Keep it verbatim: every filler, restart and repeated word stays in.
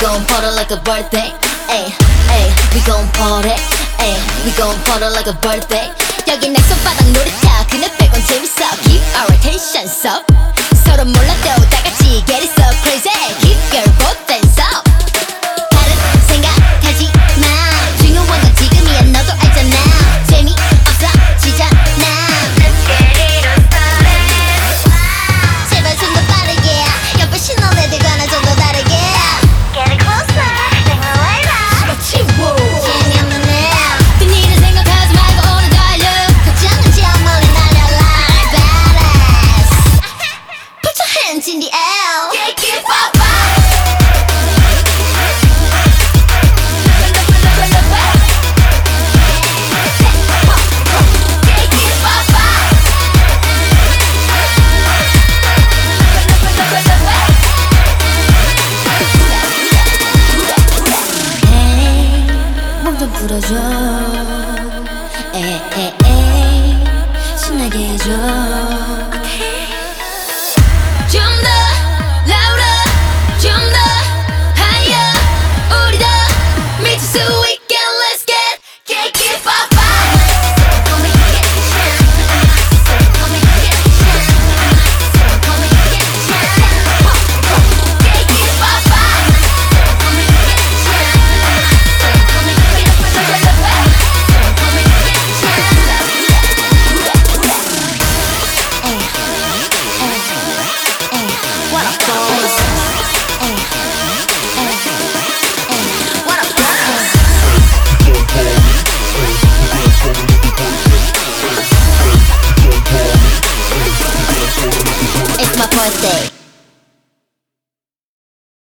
gon' party like a birthday. Ay, ay, we gon' party. Ay, we gon' party like a birthday. 여기 내 손바닥 놀이터 그네 빼곤 재밌어. Keep our attention up. 서로 몰라도 다 같이 get it so crazy. Keep your both hands up. 다른 생각하지 마. 중요한 건 지금이야. 너도 알잖아. 재미없어지잖아. Let's get it on started. 제발 좀 더 빠르게. 옆에 신호대들 가나 좀 더 다르게. Get it closer. 생각 와이라. 치워. 재미없는 애. 그 일은 생각하지 말고 오늘 달려. 걱정은 저 멀리 날려라. Badass. Put your hands in the air. Get it pop up. 풀어줘 에에에 신나게 해줘 좀 더 louder 좀 더 higher 우리 더 미칠 수 있게 let's get get get pop pop It's my birthday.